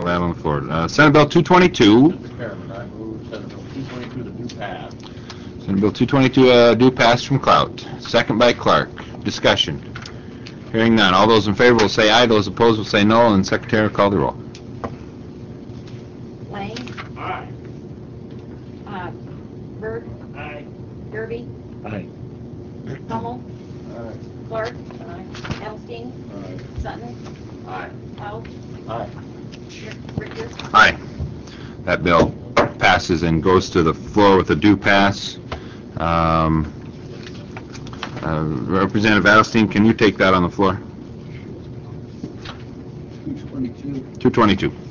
that on the floor. Senate Bill 222. Mr. Chairman, I move Senate Bill 222 to do pass. Senate Bill 222 do pass from Clout. Second by Clark. Discussion. Hearing none. All those in favor will say aye. Those opposed will say no. And Secretary will call the roll. Lang. Aye. Berg. Aye. Derby. Aye. Hummel. Aye. Clark. Edelstein. Aye. Sutton. Aye. Powell. Aye. Richter. Aye. That bill passes and goes to the floor with a due pass. Representative Adelstein, can you take that on the floor? 222. 222.